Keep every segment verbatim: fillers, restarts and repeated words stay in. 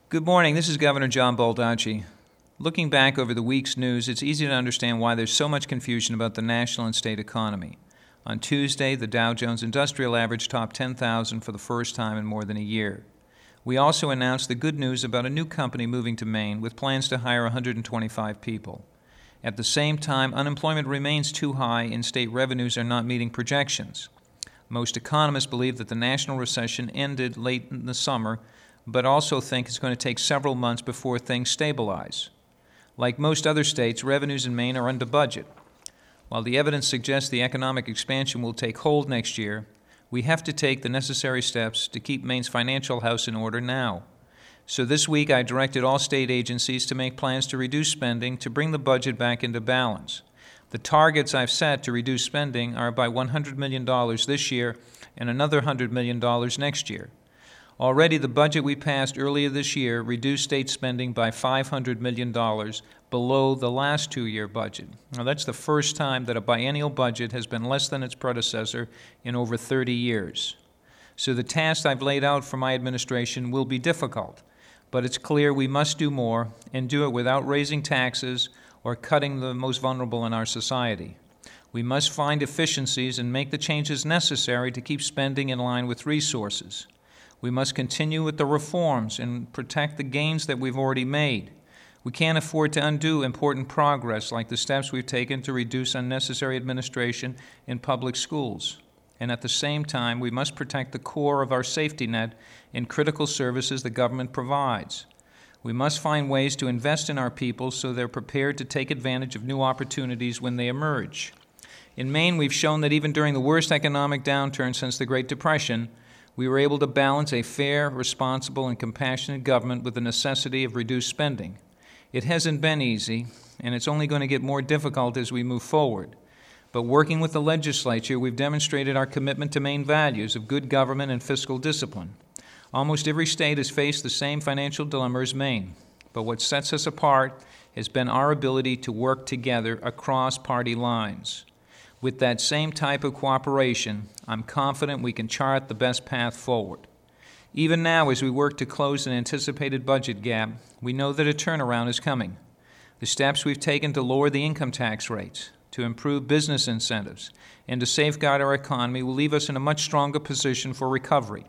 Good morning. This is Governor John Baldacci. Looking back over the week's news, it's easy to understand why there's so much confusion about the national and state economy. On Tuesday, the Dow Jones Industrial Average topped ten thousand for the first time in more than a year. We also announced the good news about a new company moving to Maine with plans to hire one hundred twenty-five people. At the same time, unemployment remains too high and state revenues are not meeting projections. Most economists believe that the national recession ended late in the summer, but also think it's going to take several months before things stabilize. Like most other states, revenues in Maine are under budget. While the evidence suggests the economic expansion will take hold next year, we have to take the necessary steps to keep Maine's financial house in order now. So this week I directed all state agencies to make plans to reduce spending to bring the budget back into balance. The targets I've set to reduce spending are by one hundred million dollars this year and another one hundred million dollars next year. Already, the budget we passed earlier this year reduced state spending by five hundred million dollars below the last two-year budget. Now, that's the first time that a biennial budget has been less than its predecessor in over thirty years. So the task I've laid out for my administration will be difficult, but it's clear we must do more and do it without raising taxes or cutting the most vulnerable in our society. We must find efficiencies and make the changes necessary to keep spending in line with resources. We must continue with the reforms and protect the gains that we've already made. We can't afford to undo important progress like the steps we've taken to reduce unnecessary administration in public schools. And at the same time, we must protect the core of our safety net in critical services the government provides. We must find ways to invest in our people so they're prepared to take advantage of new opportunities when they emerge. In Maine, we've shown that even during the worst economic downturn since the Great Depression, we were able to balance a fair, responsible, and compassionate government with the necessity of reduced spending. It hasn't been easy, and it's only going to get more difficult as we move forward. But working with the legislature, we've demonstrated our commitment to Maine values of good government and fiscal discipline. Almost every state has faced the same financial dilemma as Maine, but what sets us apart has been our ability to work together across party lines. With that same type of cooperation, I'm confident we can chart the best path forward. Even now, as we work to close an anticipated budget gap, we know that a turnaround is coming. The steps we've taken to lower the income tax rates, to improve business incentives, and to safeguard our economy will leave us in a much stronger position for recovery.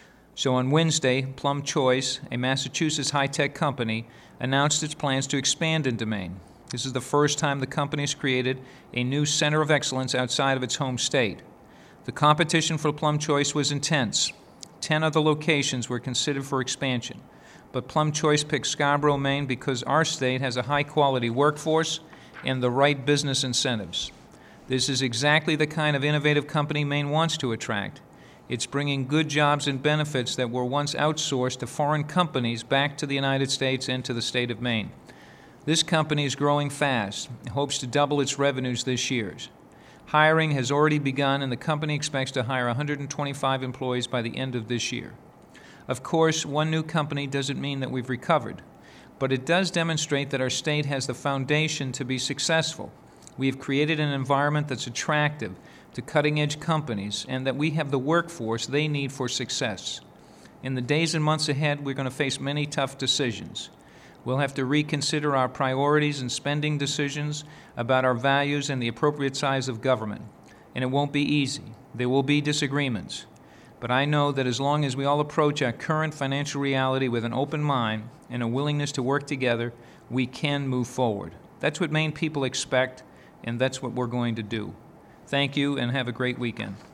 So on Wednesday, Plum Choice, a Massachusetts high-tech company, announced its plans to expand into Maine. This is the first time the company has created a new center of excellence outside of its home state. The competition for Plum Choice was intense. Ten other locations were considered for expansion, but Plum Choice picked Scarborough, Maine because our state has a high-quality workforce and the right business incentives. This is exactly the kind of innovative company Maine wants to attract. It's bringing good jobs and benefits that were once outsourced to foreign companies back to the United States and to the state of Maine. This company is growing fast and hopes to double its revenues this year. Hiring has already begun, and the company expects to hire one hundred twenty-five employees by the end of this year. Of course, one new company doesn't mean that we've recovered, but it does demonstrate that our state has the foundation to be successful. We have created an environment that's attractive to cutting-edge companies and that we have the workforce they need for success. In the days and months ahead, we're going to face many tough decisions. We'll have to reconsider our priorities and spending decisions about our values and the appropriate size of government. And it won't be easy. There will be disagreements. But I know that as long as we all approach our current financial reality with an open mind and a willingness to work together, we can move forward. That's what Maine people expect, and that's what we're going to do. Thank you, and have a great weekend.